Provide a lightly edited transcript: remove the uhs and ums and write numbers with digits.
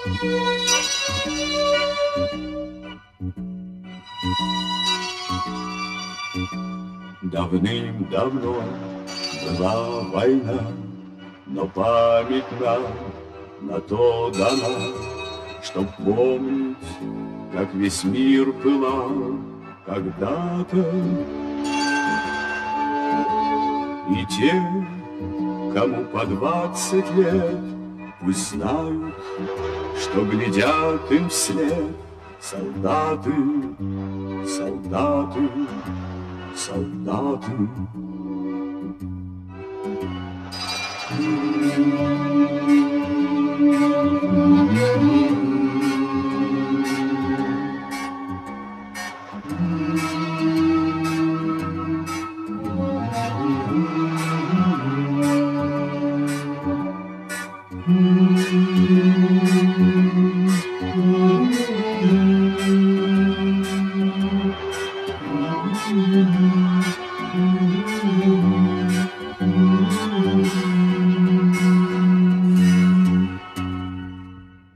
Давным-давно была война, но память нам на то дана, чтоб помнить, как весь мир пылал когда-то. И те, кому по 20 лет, пусть знают, что глядят им вслед солдаты, солдаты, солдаты.